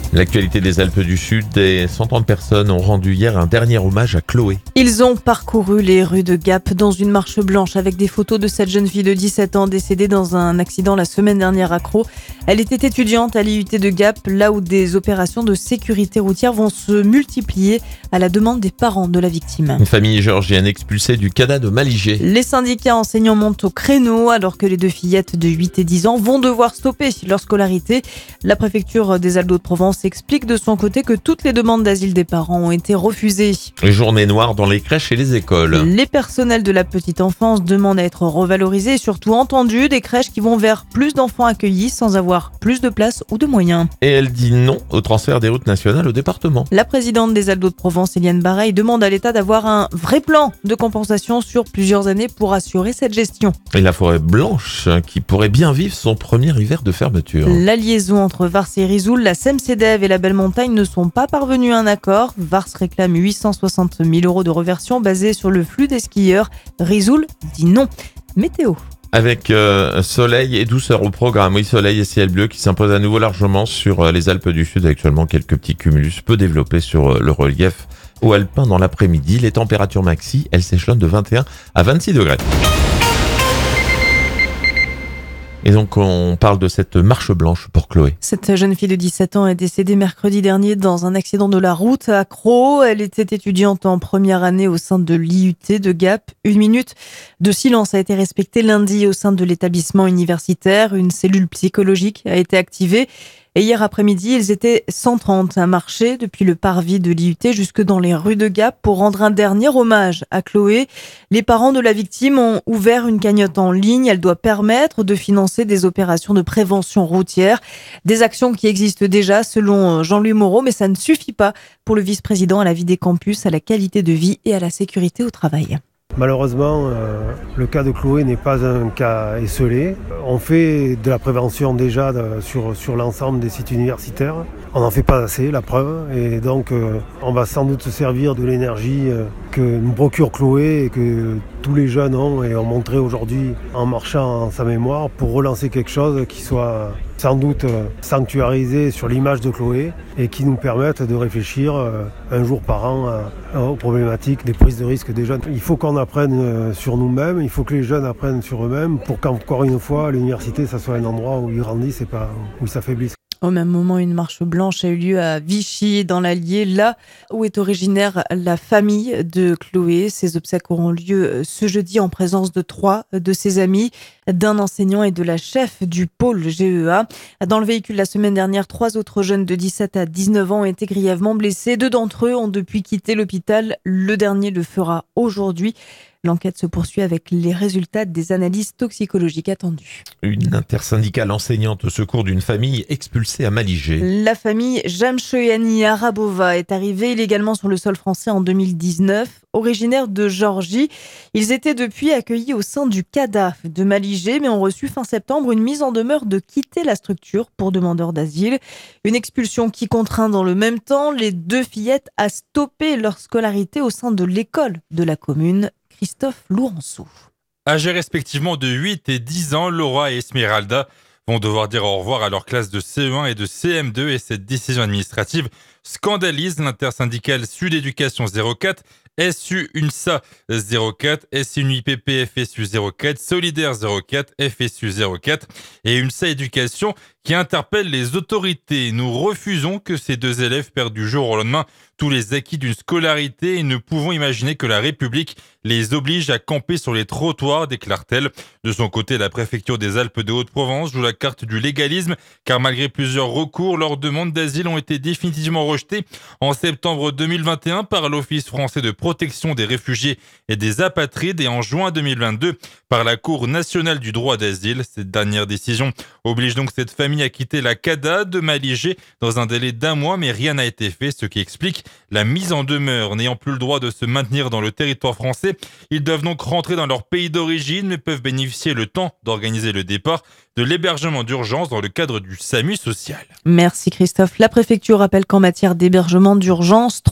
L'actualité des Alpes du Sud, des centaines de personnes ont rendu hier un dernier hommage à Chloé. Ils ont parcouru les rues de Gap dans une marche blanche avec des photos de cette jeune fille de 17 ans décédée dans un accident la semaine dernière à Crau. Elle était étudiante à l'IUT de Gap, là où des opérations de sécurité routière vont se multiplier à la demande des parents de la victime. Une famille géorgienne expulsée du CADA de Malijai. Les syndicats enseignants montent au créneau alors que les deux fillettes de 8 et 10 ans vont devoir stopper leur scolarité. La préfecture des Alpes-de-Provence explique de son côté que toutes les demandes d'asile des parents ont été refusées. Journée noire dans les crèches et les écoles. Les personnels de la petite enfance demandent à être revalorisés et surtout entendus, des crèches qui vont vers plus d'enfants accueillis sans avoir plus de place ou de moyens. Et elle dit non au transfert des routes nationales au département. La présidente des Alpes-de-Provence, Eliane Bareil, demande à l'État d'avoir un vrai plan de compensation sur plusieurs années pour assurer cette gestion. Et la forêt blanche qui pourrait bien vivre son premier hiver de fermeture. La liaison entre Vars et Risoul, la SEM-CEDEV et la Belle Montagne ne sont pas parvenus à un accord. Vars réclame 860 000 € de reversion basée sur le flux des skieurs. Risoul dit non. Météo. Avec soleil et douceur au programme. Oui, soleil et ciel bleu qui s'imposent à nouveau largement sur les Alpes du Sud. Actuellement, quelques petits cumulus peu développés sur le relief ou alpin dans l'après-midi. Les températures maxi, elles s'échelonnent de 21 à 26 degrés. Et donc, on parle de cette marche blanche pour Chloé. Cette jeune fille de 17 ans est décédée mercredi dernier dans un accident de la route à Crau. Elle était étudiante en première année au sein de l'IUT de Gap. 1 minute de silence a été respectée lundi au sein de l'établissement universitaire. Une cellule psychologique a été activée. Et hier après-midi, ils étaient 130 à marcher depuis le parvis de l'IUT jusque dans les rues de Gap pour rendre un dernier hommage à Chloé. Les parents de la victime ont ouvert une cagnotte en ligne. Elle doit permettre de financer des opérations de prévention routière. Des actions qui existent déjà selon Jean-Louis Moreau, mais ça ne suffit pas pour le vice-président à la vie des campus, à la qualité de vie et à la sécurité au travail. Malheureusement, le cas de Chloé n'est pas un cas esseulé. On fait de la prévention déjà sur l'ensemble des sites universitaires. On n'en fait pas assez, la preuve. Et donc, on va sans doute se servir de l'énergie que nous procure Chloé et que tous les jeunes ont et ont montré aujourd'hui en marchant en sa mémoire pour relancer quelque chose qui soit sans doute sanctuarisé sur l'image de Chloé et qui nous permette de réfléchir un jour par an aux problématiques des prises de risque des jeunes. Il faut qu'on apprenne sur nous-mêmes, il faut que les jeunes apprennent sur eux-mêmes pour qu'encore une fois, l'université, ça soit un endroit où ils grandissent et pas où ils s'affaiblissent. Au même moment, une marche blanche a eu lieu à Vichy, dans l'Allier, là où est originaire la famille de Chloé. Ces obsèques auront lieu ce jeudi en présence de 3 de ses amis, d'un enseignant et de la chef du pôle GEA. Dans le véhicule la semaine dernière, 3 autres jeunes de 17 à 19 ans ont été grièvement blessés. 2 d'entre eux ont depuis quitté l'hôpital. Le dernier le fera aujourd'hui. L'enquête se poursuit avec les résultats des analyses toxicologiques attendues. Une intersyndicale enseignante au secours d'une famille expulsée à Malijai. La famille Jamshoyani Arabova est arrivée illégalement sur le sol français en 2019. Originaires de Géorgie, ils étaient depuis accueillis au sein du CADA de Malijai, mais ont reçu fin septembre une mise en demeure de quitter la structure pour demandeurs d'asile. Une expulsion qui contraint dans le même temps les 2 fillettes à stopper leur scolarité au sein de l'école de la commune. Christophe Lourençou. Âgés respectivement de 8 et 10 ans, Laura et Esmeralda vont devoir dire au revoir à leur classe de CE1 et de CM2 et cette décision administrative scandalise l'intersyndicale Sud Éducation 04, SU UNSA 04, SNUIPP FSU 04, Solidaire 04, FSU 04 et UNSA Éducation qui interpelle les autorités. Nous refusons que ces 2 élèves perdent du jour au lendemain tous les acquis d'une scolarité et ne pouvons imaginer que la République les oblige à camper sur les trottoirs, déclare-t-elle. De son côté, la préfecture des Alpes de Haute-Provence joue la carte du légalisme car malgré plusieurs recours, leurs demandes d'asile ont été définitivement rejetées en septembre 2021 par l'Office français de protection des réfugiés et des apatrides et en juin 2022 par la Cour nationale du droit d'asile. Cette dernière décision oblige donc cette famille à quitter la CADA de Malijai dans un délai d'1 mois, mais rien n'a été fait, ce qui explique la mise en demeure. N'ayant plus le droit de se maintenir dans le territoire français, ils doivent donc rentrer dans leur pays d'origine, mais peuvent bénéficier le temps d'organiser le départ de l'hébergement d'urgence dans le cadre du SAMU social. Merci Christophe. La préfecture rappelle qu'en matière d'hébergement d'urgence,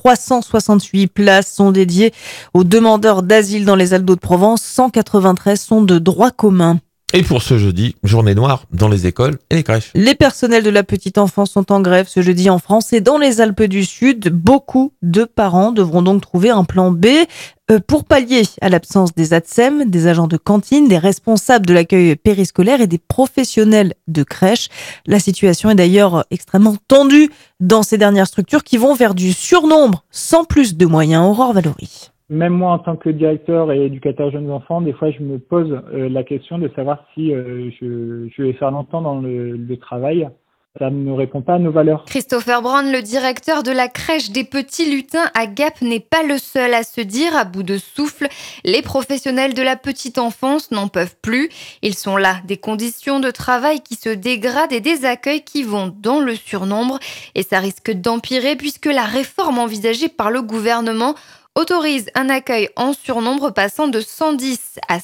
368 places sont dédiées aux demandeurs d'asile dans les Alpes-de-Provence, 193 sont de droit commun. Et pour ce jeudi, journée noire dans les écoles et les crèches. Les personnels de la petite enfance sont en grève ce jeudi en France et dans les Alpes du Sud. Beaucoup de parents devront donc trouver un plan B pour pallier à l'absence des ATSEM, des agents de cantine, des responsables de l'accueil périscolaire et des professionnels de crèche. La situation est d'ailleurs extrêmement tendue dans ces dernières structures qui vont vers du surnombre sans plus de moyens. Aurore Valory. Même moi, en tant que directeur et éducateur jeunes enfants, des fois, je me pose la question de savoir si je vais faire longtemps dans le travail. Ça ne répond pas à nos valeurs. Christopher Brown, le directeur de la crèche des Petits Lutins à Gap, n'est pas le seul à se dire à bout de souffle. Les professionnels de la petite enfance n'en peuvent plus. Ils sont là, des conditions de travail qui se dégradent et des accueils qui vont dans le surnombre. Et ça risque d'empirer puisque la réforme envisagée par le gouvernement autorise un accueil en surnombre passant de 110 à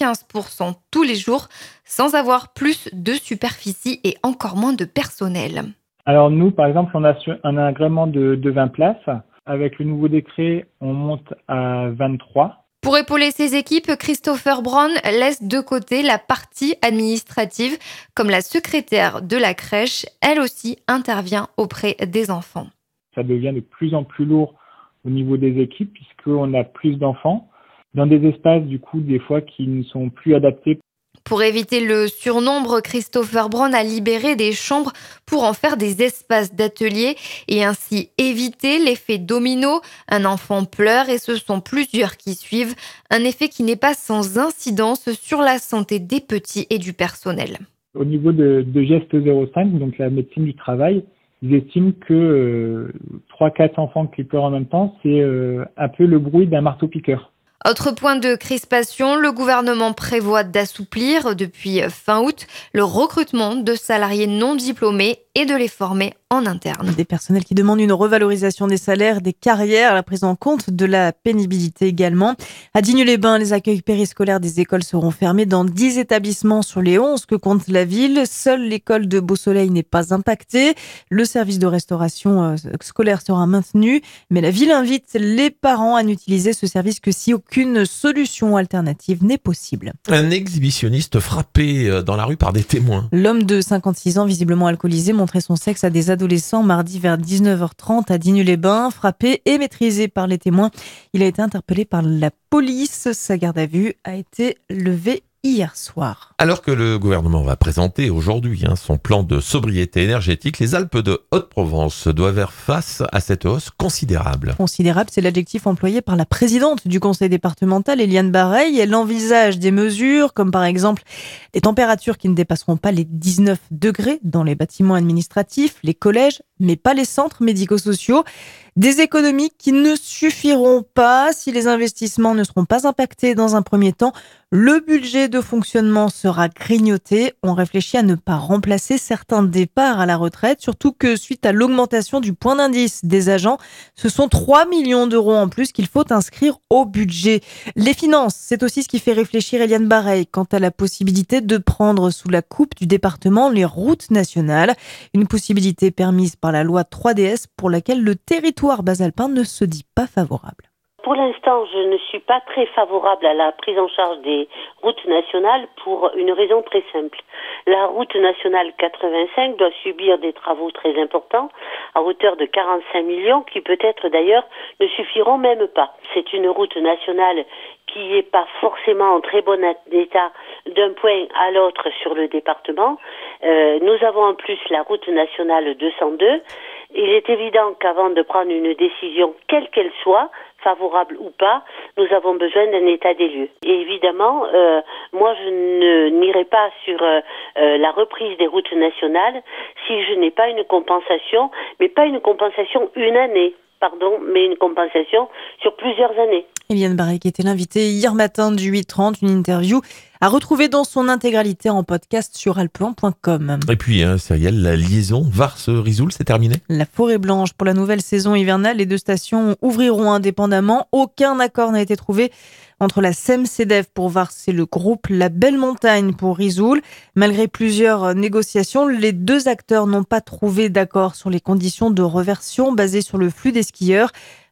115% tous les jours, sans avoir plus de superficie et encore moins de personnel. Alors nous, par exemple, on a un agrément de 20 places. Avec le nouveau décret, on monte à 23. Pour épauler ses équipes, Christopher Brown laisse de côté la partie administrative, comme la secrétaire de la crèche. Elle aussi intervient auprès des enfants. Ça devient de plus en plus lourd au niveau des équipes, puisqu'on a plus d'enfants dans des espaces, du coup, des fois qui ne sont plus adaptés. Pour éviter le surnombre, Christopher Brown a libéré des chambres pour en faire des espaces d'atelier et ainsi éviter l'effet domino. Un enfant pleure et ce sont plusieurs qui suivent. Un effet qui n'est pas sans incidence sur la santé des petits et du personnel. Au niveau de Geste 05, donc la médecine du travail, ils estiment que 3-4 enfants qui pleurent en même temps, c'est un peu le bruit d'un marteau-piqueur. Autre point de crispation, le gouvernement prévoit d'assouplir depuis fin août le recrutement de salariés non diplômés et de les former en interne. Des personnels qui demandent une revalorisation des salaires, des carrières, la prise en compte de la pénibilité également. À Digne-les-Bains, les accueils périscolaires des écoles seront fermés dans 10 établissements sur les 11 que compte la ville. Seule l'école de Beau-Soleil n'est pas impactée. Le service de restauration scolaire sera maintenu, mais la ville invite les parents à n'utiliser ce service que si aucune solution alternative n'est possible. Un exhibitionniste frappé dans la rue par des témoins. L'homme de 56 ans, visiblement alcoolisé, montrait son sexe à des adolescents mardi vers 19h30 à Digne-les-Bains. Frappé et maîtrisé par les témoins, il a été interpellé par la police. Sa garde à vue a été levée hier soir. Alors que le gouvernement va présenter aujourd'hui son plan de sobriété énergétique, les Alpes de Haute-Provence doivent faire face à cette hausse considérable. Considérable, c'est l'adjectif employé par la présidente du conseil départemental, Eliane Bareil. Elle envisage des mesures comme par exemple des températures qui ne dépasseront pas les 19 degrés dans les bâtiments administratifs, les collèges, mais pas les centres médico-sociaux. Des économies qui ne suffiront pas si les investissements ne seront pas impactés dans un premier temps. Le budget de fonctionnement sera grignoté. On réfléchit à ne pas remplacer certains départs à la retraite, surtout que suite à l'augmentation du point d'indice des agents, ce sont 3 millions d'euros en plus qu'il faut inscrire au budget. Les finances, c'est aussi ce qui fait réfléchir Eliane Bareil quant à la possibilité de prendre sous la coupe du département les routes nationales. Une possibilité permise par la loi 3DS pour laquelle le territoire basalpin ne se dit pas favorable. Pour l'instant, je ne suis pas très favorable à la prise en charge des routes nationales pour une raison très simple. La route nationale 85 doit subir des travaux très importants à hauteur de 45 millions qui peut-être d'ailleurs ne suffiront même pas. C'est une route nationale qui n'est pas forcément en très bon état d'un point à l'autre sur le département. Nous avons en plus la route nationale 202. Il est évident qu'avant de prendre une décision, quelle qu'elle soit, favorable ou pas, nous avons besoin d'un état des lieux. Et évidemment, moi je n'irai pas sur la reprise des routes nationales si je n'ai pas une compensation, mais pas une compensation une année, mais une compensation sur plusieurs années. Eliane Bareil qui était l'invitée hier matin du 8h30, une interview à retrouver dans son intégralité en podcast sur alpean.com. Et puis, Cyrielle, la liaison Vars-Risoul, c'est terminé ? La Forêt Blanche pour la nouvelle saison hivernale, les deux stations ouvriront indépendamment. Aucun accord n'a été trouvé entre la SEM-CEDEF pour Vars et le groupe La Belle Montagne pour Risoul. Malgré plusieurs négociations, les deux acteurs n'ont pas trouvé d'accord sur les conditions de reversion basées sur le flux des skieurs.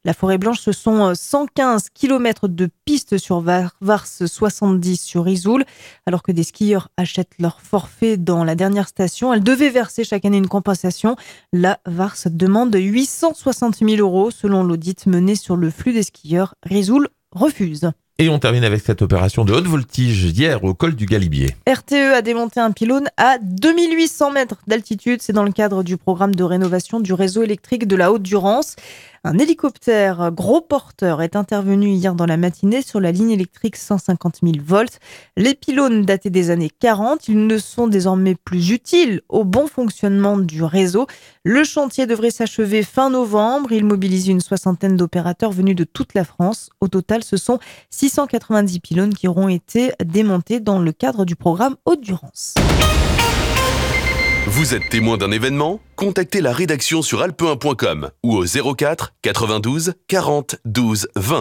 La Forêt Blanche, ce sont 115 km de pistes sur Vars, 70 sur Isoul. Alors que des skieurs achètent leur forfait dans la dernière station, elles devaient verser chaque année une compensation. La Vars demande 860 000 € selon l'audit mené sur le flux des skieurs. Isoul refuse. Et on termine avec cette opération de haute voltige hier au col du Galibier. RTE a démonté un pylône à 2800 mètres d'altitude. C'est dans le cadre du programme de rénovation du réseau électrique de la Haute-Durance. Un hélicoptère gros porteur est intervenu hier dans la matinée sur la ligne électrique 150 000 volts. Les pylônes datés des années 40, ils ne sont désormais plus utiles au bon fonctionnement du réseau. Le chantier devrait s'achever fin novembre. Il mobilise une soixantaine d'opérateurs venus de toute la France. Au total, ce sont 690 pylônes qui auront été démontés dans le cadre du programme Haute-Durance. Vous êtes témoin d'un événement ? Contactez la rédaction sur alpe1.com ou au 04 92 40 12 20.